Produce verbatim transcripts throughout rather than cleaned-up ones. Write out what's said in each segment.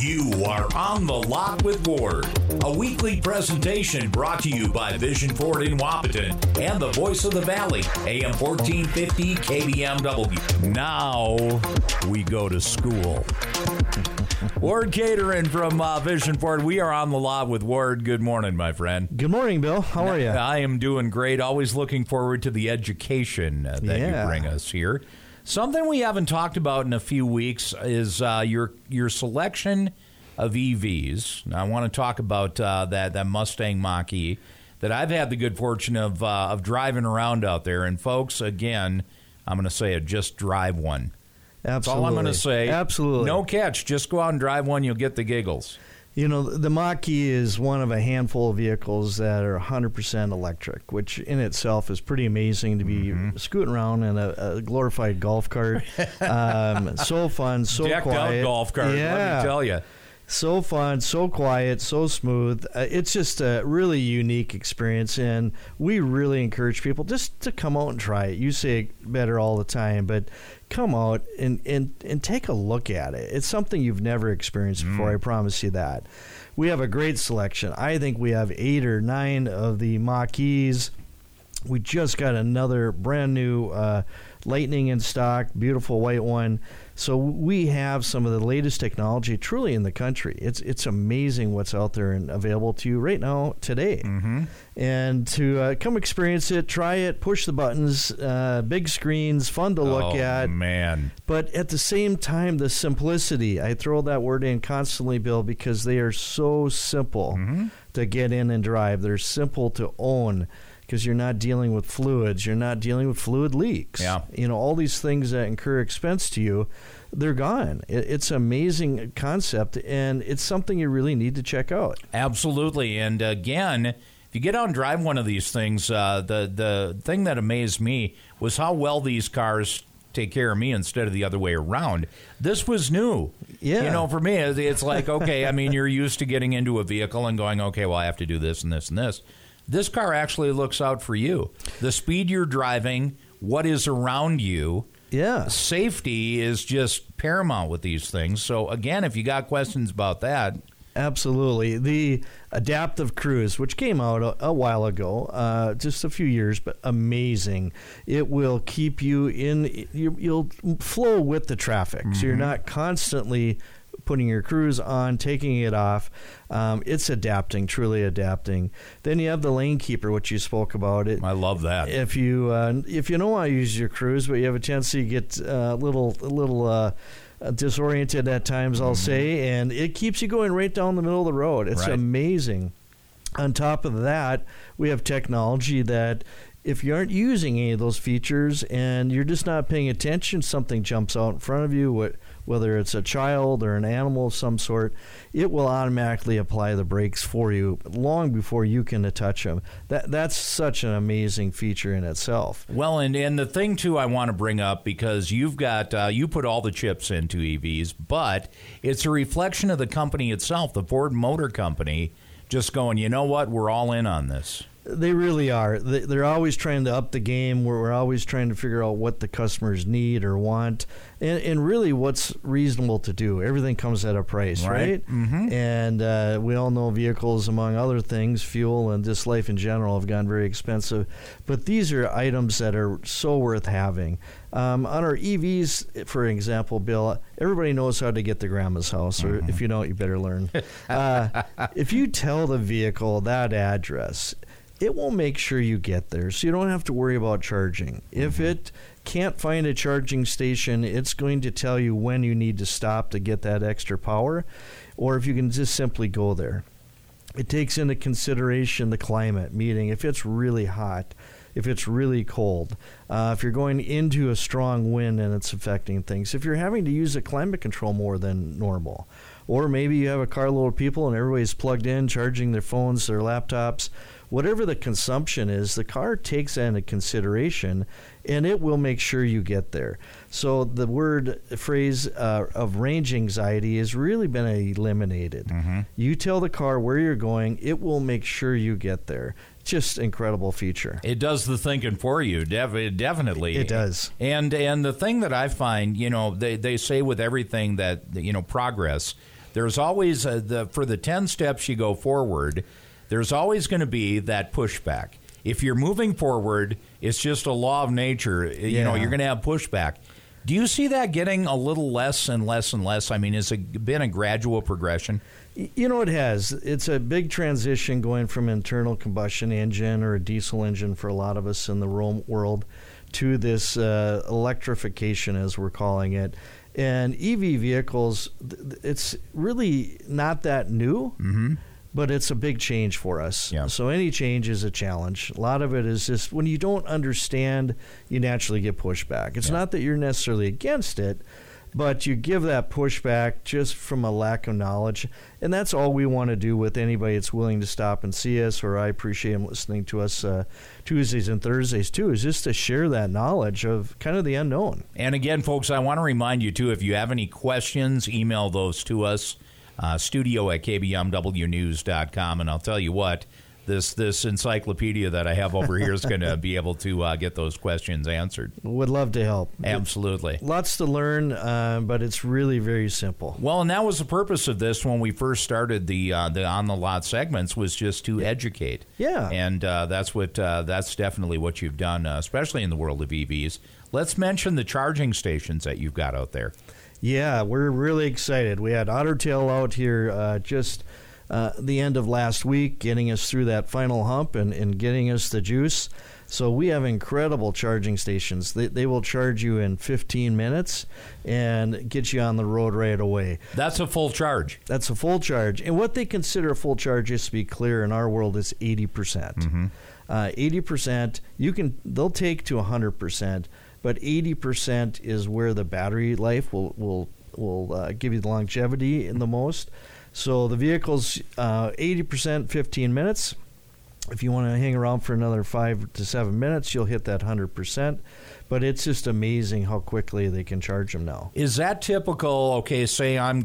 You are on the lot with Ward, a weekly presentation brought to you by Vision Ford in Wahpeton and the Voice of the Valley, A M fourteen fifty K B M W. Now we go to school. Ward Catering from uh, Vision Ford. We are on the lot with Ward. Good morning, my friend. Good morning, Bill. How are you? I am doing great. Always looking forward to the education uh, that Yeah. you bring us here. Something we haven't talked about in a few weeks is uh, your your selection of E Vs. Now, I want to talk about uh, that that Mustang Mach-E that I've had the good fortune of uh, of driving around out there. And folks, again, I'm going to say it: just drive one. That's Absolutely. all I'm going to say. Absolutely. No catch. Just go out and drive one. You'll get the giggles. You know, the Mach-E is one of a handful of vehicles that are one hundred percent electric, which in itself is pretty amazing to be mm-hmm. scooting around in a, a glorified golf cart. Um, so fun, so Decked quiet. out golf cart, yeah. let me tell you. So fun, so quiet, so smooth. Uh, it's just a really unique experience, and we really encourage people just to come out and try it. You say it better all the time, but come out and, and, and take a look at it. It's something you've never experienced before, mm. I promise you that. We have a great selection. I think we have eight or nine of the Mach-E's. We just got another brand new uh, Lightning in stock, beautiful white one. So we have some of the latest technology truly in the country. It's it's amazing what's out there and available to you right now today. Mm-hmm. And to uh, come experience it, try it, push the buttons, uh, big screens, fun to look oh, at. man. But at the same time, the simplicity. I throw that word in constantly, Bill, because they are so simple mm-hmm. to get in and drive. They're simple to own, because you're not dealing with fluids. You're not dealing with fluid leaks. Yeah. You know, all these things that incur expense to you, they're gone. It, it's an amazing concept, and it's something you really need to check out. Absolutely. And again, if you get out and drive one of these things, uh, the, the thing that amazed me was how well these cars take care of me instead of the other way around. This was new. Yeah. You know, for me, it's like, okay, I mean, you're used to getting into a vehicle and going, okay, well, I have to do this and this and this. This car actually looks out for you. The speed you're driving, what is around you. Yeah. Safety is just paramount with these things. So, again, if you got questions about that. Absolutely. The Adaptive Cruise, which came out a, a while ago, uh, just a few years, but amazing. It will keep you in, you, you'll flow with the traffic. Mm-hmm. So you're not constantly putting your cruise on, taking it off. Um, it's adapting, truly adapting. Then you have the Lane Keeper, which you spoke about. It. I love that. If you uh, if you don't want to use your cruise, but you have a chance to get uh, a little a little uh, disoriented at times, I'll mm-hmm. say, and it keeps you going right down the middle of the road. It's right. amazing. On top of that, we have technology that if you aren't using any of those features and you're just not paying attention, something jumps out in front of you, what whether it's a child or an animal of some sort, it will automatically apply the brakes for you long before you can touch them. That That's such an amazing feature in itself. Well, and, and the thing, too, I want to bring up, because you've got, uh, you put all the chips into E Vs, but it's a reflection of the company itself, the Ford Motor Company, just going, you know what, we're all in on this. They really are. They're always trying to up the game. We're always trying to figure out what the customers need or want, and, and really what's reasonable to do. Everything comes at a price, right? right? Mm-hmm. And uh, we all know vehicles, among other things, fuel and just life in general, have gone very expensive. But these are items that are so worth having. Um, on our E Vs, for example, Bill, everybody knows how to get to grandma's house, or mm-hmm. if you don't, you better learn. uh, if you tell the vehicle that address, it will make sure you get there, so you don't have to worry about charging. Mm-hmm. If it can't find a charging station, it's going to tell you when you need to stop to get that extra power, or if you can just simply go there. It takes into consideration the climate, meaning if it's really hot, if it's really cold, uh, if you're going into a strong wind and it's affecting things, if you're having to use a climate control more than normal, or maybe you have a carload of people and everybody's plugged in, charging their phones, their laptops, whatever the consumption is, the car takes that into consideration, and it will make sure you get there. So the word phrase uh, of range anxiety has really been eliminated. Mm-hmm. You tell the car where you're going, it will make sure you get there. Just incredible feature. It does the thinking for you, def- definitely. It does. And and the thing that I find, you know, they, they say with everything that, you know, progress, there's always a, the for the ten steps you go forward, there's always going to be that pushback. If you're moving forward, it's just a law of nature. You Yeah. know, you're going to have pushback. Do you see that getting a little less and less and less? I mean, has it been a gradual progression? You know, it has. It's a big transition going from internal combustion engine or a diesel engine for a lot of us in the ro- world to this uh, electrification, as we're calling it. And E V vehicles, th- it's really not that new, Mm-hmm. but it's a big change for us. Yeah. So any change is a challenge. A lot of it is just when you don't understand, you naturally get pushback. It's Yeah. not that you're necessarily against it, but you give that pushback just from a lack of knowledge. And that's all we want to do with anybody that's willing to stop and see us, or I appreciate them listening to us uh, Tuesdays and Thursdays too, is just to share that knowledge of kind of the unknown. And again, folks, I want to remind you, too, if you have any questions, email those to us, uh, studio at k b m w news dot com. And I'll tell you what, this this encyclopedia that I have over here is going to be able to uh, get those questions answered. Would love to help. Absolutely. Lots to learn, uh, but it's really very simple. Well, and that was the purpose of this when we first started the uh, the on the lot segments, was just to educate. Yeah. And uh, that's what uh, that's definitely what you've done, uh, especially in the world of E Vs. Let's mention the charging stations that you've got out there. Yeah, we're really excited. We had Otter Tail out here uh, just uh, the end of last week, getting us through that final hump and, and getting us the juice. So we have incredible charging stations. They, they will charge you in fifteen minutes and get you on the road right away. That's a full charge. That's a full charge. And what they consider a full charge, just to be clear, in our world is eighty percent. Mm-hmm. Uh, eighty percent, you can they'll take to one hundred percent, but eighty percent is where the battery life will will will uh, give you the longevity in the most. So the vehicle's uh, eighty percent, fifteen minutes. If you want to hang around for another five to seven minutes, you'll hit that one hundred percent. But it's just amazing how quickly they can charge them now. Is that typical? Okay, say I'm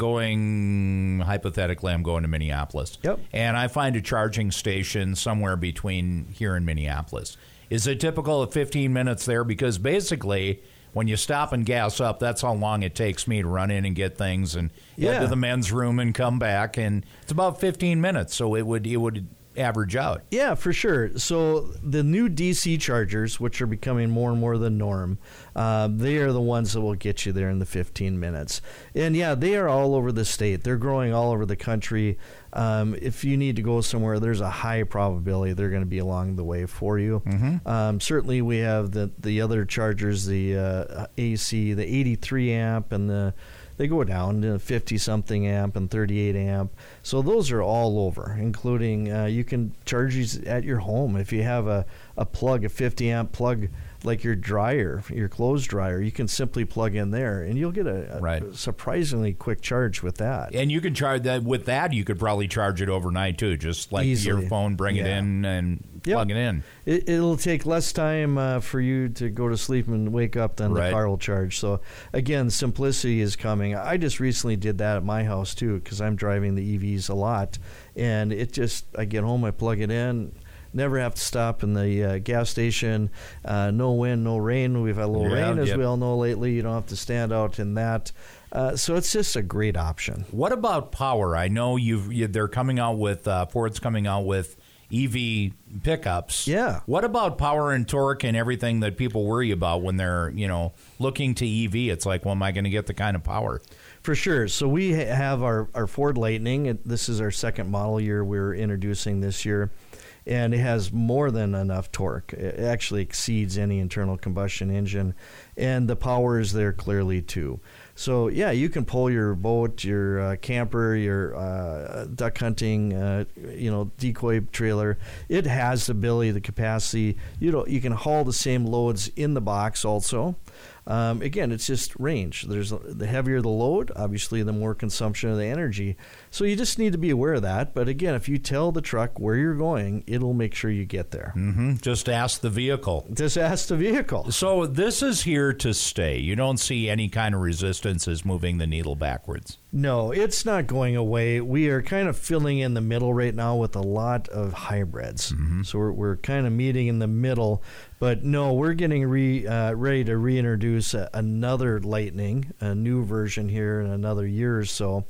going, hypothetically, I'm going to Minneapolis. Yep. And I find a charging station somewhere between here and Minneapolis. Is it typical of fifteen minutes there? Because basically, when you stop and gas up, that's how long it takes me to run in and get things and Yeah. head to the men's room and come back. And it's about fifteen minutes, so it would it would average out. Yeah, for sure. So the new D C chargers, which are becoming more and more the norm, uh, they are the ones that will get you there in the fifteen minutes. And yeah, they are all over the state. They're growing all over the country. Um, if you need to go somewhere, there's a high probability they're going to be along the way for you. Mm-hmm. Um, certainly, we have the the other chargers, the uh, A C, the eighty-three amp, and the they go down to fifty-something amp and thirty-eight amp. So those are all over, including uh, you can charge these at your home. If you have a, a plug, a fifty amp plug, like your dryer, your clothes dryer, you can simply plug in there, and you'll get a, a Right. surprisingly quick charge with that. And you can charge that with that. You could probably charge it overnight too, just like Easily. your phone, bring it Yeah. in and Yep. plug it in. It, it'll take less time uh, for you to go to sleep and wake up than Right. the car will charge. So, again, simplicity is coming. I just recently did that at my house, too, because I'm driving the E Vs a lot. And it just, I get home, I plug it in, never have to stop in the uh, gas station. Uh, no wind, no rain. We've had a little Yeah, rain, as yep. we all know lately. You don't have to stand out in that. Uh, so it's just a great option. What about power? I know you've you, they're coming out with uh, Ford's coming out with E V pickups. Yeah. What about power and torque and everything that people worry about when they're you know looking to E V? It's like, well, am I going to get the kind of power? For sure. So we ha- have our, our Ford Lightning. and This is our second model year we're introducing this year. And it has more than enough torque. It actually exceeds any internal combustion engine. And the power is there clearly, too. So, yeah, you can pull your boat, your uh, camper, your uh, duck hunting, uh, you know, decoy trailer. It has the ability, the capacity. You know, you can haul the same loads in the box also. Um, again, it's just range. There's the heavier the load, obviously, the more consumption of the energy. So you just need to be aware of that. But again, if you tell the truck where you're going, it'll make sure you get there. Mm-hmm. Just ask the vehicle. Just ask the vehicle. So this is here to stay. You don't see any kind of resistances moving the needle backwards. No, it's not going away. We are kind of filling in the middle right now with a lot of hybrids. Mm-hmm. So we're, we're kind of meeting in the middle. But no, we're getting re, uh, ready to reintroduce a, another Lightning, a new version here in another year or so.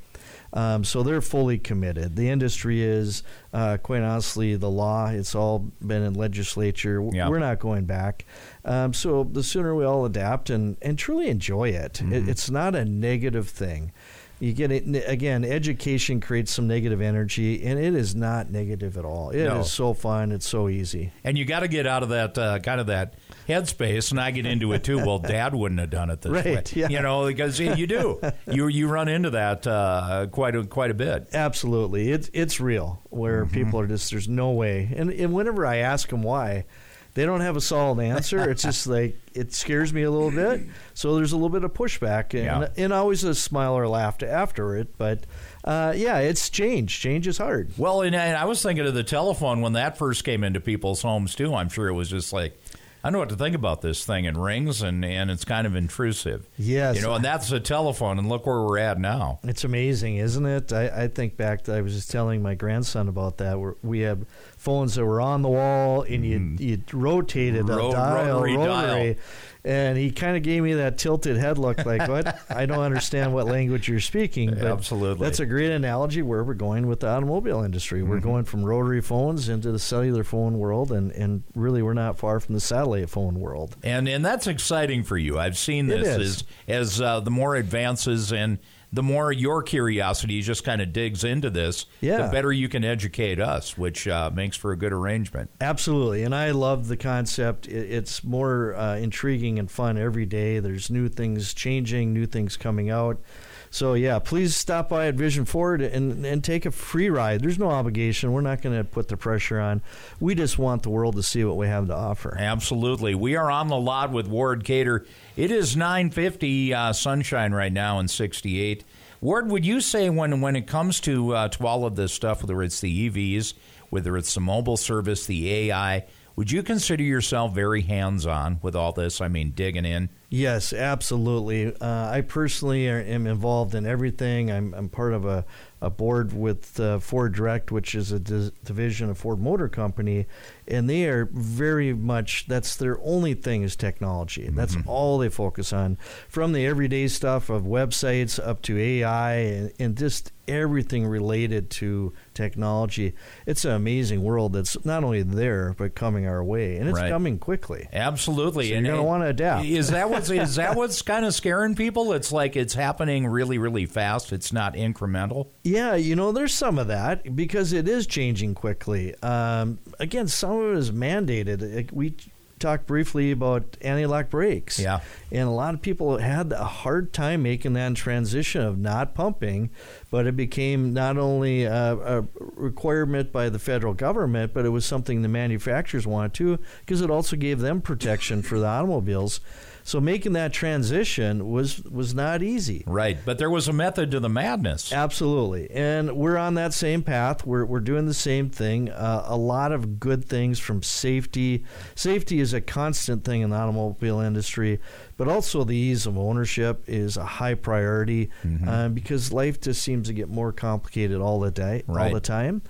Um, so they're fully committed. The industry is, uh, quite honestly, the law. It's all been in legislature. Yeah. We're not going back. Um, so the sooner we all adapt and, and truly enjoy it. Mm-hmm. it, it's not a negative thing. You get it again. Education creates some negative energy, and it is not negative at all. It No. is so fun. It's so easy. And you got to get out of that uh, kind of that headspace, and I get into it too. Well, Dad wouldn't have done it this Right, way, yeah. you know, because you do. You you run into that uh, quite a, quite a bit. Absolutely, it's it's real. Where Mm-hmm. people are just there's no way. And and whenever I ask them why, they don't have a solid answer. It's just like it scares me a little bit. So there's a little bit of pushback, and, Yeah. and always a smile or laugh after it. But uh, yeah, it's change. Change is hard. Well, and, and I was thinking of the telephone when that first came into people's homes too. I'm sure it was just like, I don't know what to think about this thing. It rings, and, and it's kind of intrusive. Yes. You know, and that's a telephone, and look where we're at now. It's amazing, isn't it? I, I think back to, I was just telling my grandson about that. Where we had phones that were on the wall, and you you rotated a Ro- dial, rotary dial. and he kind of gave me that tilted head look, like, "What? I don't understand what language you're speaking." But Absolutely. that's a great analogy where we're going with the automobile industry. We're Mm-hmm. going from rotary phones into the cellular phone world, and, and really we're not far from the satellite phone world. And and that's exciting for you. I've seen It this is. as as uh, the more advances and the more your curiosity just kind of digs into this, Yeah. the better you can educate us, which uh, makes for a good arrangement. Absolutely, and I love the concept. It, it's more uh, intriguing and fun every day. There's new things changing, new things coming out. So, yeah, please stop by at Vision Ford and, and take a free ride. There's no obligation. We're not going to put the pressure on. We just want the world to see what we have to offer. Absolutely. We are on the lot with Ward Cater. It is nine fifty, uh, sunshine right now, and sixty-eight. Ward, would you say when, when it comes to, uh, to all of this stuff, whether it's the E Vs, whether it's the mobile service, the A I, would you consider yourself very hands-on with all this? I mean, digging in? Yes, absolutely. Uh, I personally are, am involved in everything. I'm, I'm part of a, a board with uh, Ford Direct, which is a dis- division of Ford Motor Company, and they are very much, that's their only thing is technology. Mm-hmm. That's all they focus on, from the everyday stuff of websites up to A I and, and just everything related to technology. It's an amazing world that's not only there, but coming our way, and it's Right. coming quickly. Absolutely. So and you're going to want to adapt. Is that what's is that what's kind of scaring people? It's like it's happening really, really fast. It's not incremental. Yeah, you know, there's some of that because it is changing quickly. Um, again, some of it is mandated. Like, we talked briefly about anti-lock brakes. Yeah. And a lot of people had a hard time making that transition of not pumping, but it became not only a, a requirement by the federal government, but it was something the manufacturers wanted to, because it also gave them protection for the automobiles. So making that transition was was not easy. Right. But there was a method to the madness. Absolutely. And we're on that same path. We're we're doing the same thing. Uh, a lot of good things from safety. Safety is a constant thing in the automobile industry, but also the ease of ownership is a high priority mm-hmm. uh, because life just seems to get more complicated all the day, right. all the time.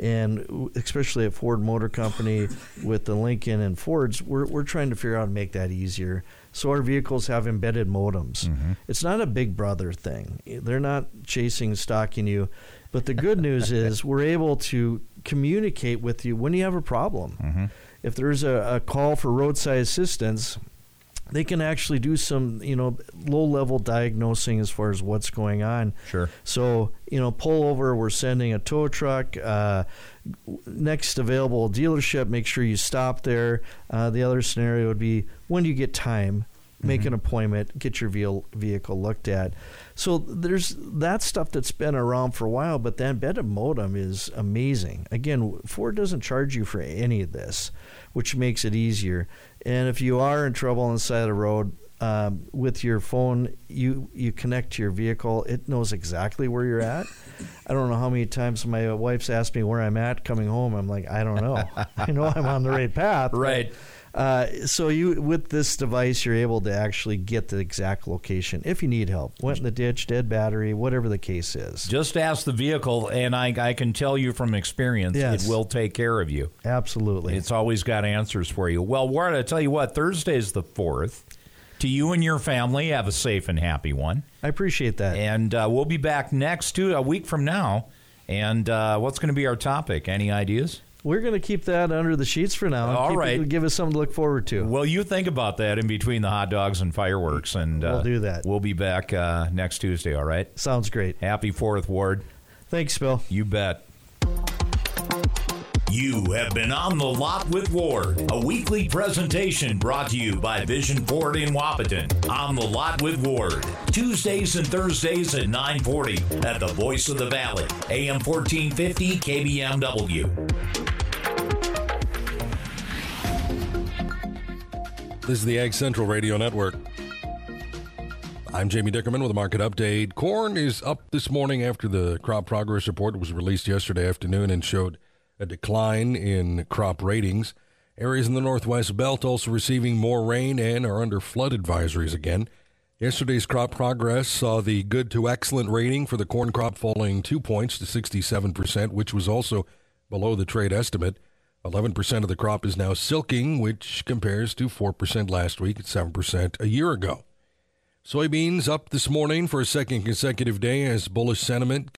And especially at Ford Motor Company with the Lincoln and Fords, we're we're trying to figure out how to make that easier. So our vehicles have embedded modems. Mm-hmm. It's not a big brother thing. They're not chasing, stalking you. But the good news is we're able to communicate with you when you have a problem. Mm-hmm. If there's a, a call for roadside assistance, they can actually do some, you know, low-level diagnosing as far as what's going on. Sure. So, you know, pull over, we're sending a tow truck. Uh, next available dealership, make sure you stop there. Uh, the other scenario would be when you get time, make mm-hmm. an appointment, get your vehicle, vehicle looked at. So there's that stuff that's been around for a while, but the embedded modem is amazing. Again, Ford doesn't charge you for any of this, which makes it easier. And if you are in trouble on the side of the road, um, with your phone, you, you connect to your vehicle. It knows exactly where you're at. I don't know how many times my wife's asked me where I'm at coming home. I'm like, I don't know. I know I'm on the right path. Right. But, uh, so you, with this device, you're able to actually get the exact location if you need help. Went in the ditch, dead battery, whatever the case is. Just ask the vehicle, and I, I can tell you from experience, yes. it will take care of you. Absolutely. It's always got answers for you. Well, Ward, I tell you what, Thursday's the fourth. To you and your family, have a safe and happy one. I appreciate that. And uh, we'll be back next to a week from now. And uh, what's going to be our topic? Any ideas? We're going to keep that under the sheets for now. All keep right. It, give us something to look forward to. Well, you think about that in between the hot dogs and fireworks. And uh, we'll do that. We'll be back uh, next Tuesday, all right? Sounds great. Happy fourth, Ward. Thanks, Bill. You bet. You have been on The Lot with Ward, a weekly presentation brought to you by Vision Ford in Wapaton. On The Lot with Ward, Tuesdays and Thursdays at nine forty at the Voice of the Valley, A M fourteen fifty K B M W. This is the Ag Central Radio Network. I'm Jamie Dickerman with a market update. Corn is up this morning after the crop progress report was released yesterday afternoon and showed a decline in crop ratings. Areas in the Northwest Belt also receiving more rain and are under flood advisories again. Yesterday's crop progress saw the good to excellent rating for the corn crop falling two points to sixty-seven percent, which was also below the trade estimate. eleven percent of the crop is now silking, which compares to four percent last week and seven percent a year ago. Soybeans up this morning for a second consecutive day as bullish sentiment